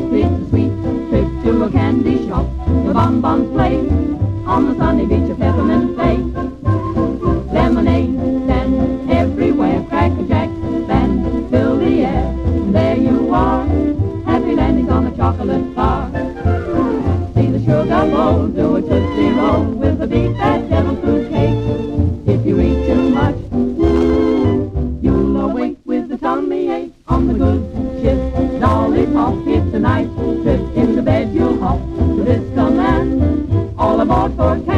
It's a sweet trip to a candy shop. The bonbons play on the sunny beach of Peppermint Bay. Lemonade stand everywhere, Cracker Jack band fill the air. And there you are, happy landings on a chocolate bar. See the sugar bowl do a tootsie roll with a big fat devil food cake. If you eat too much, you'll awake with a tummy ache. On the good ship Lollipop, it's a nice trip. In the bed you'll hop to this command. All aboard for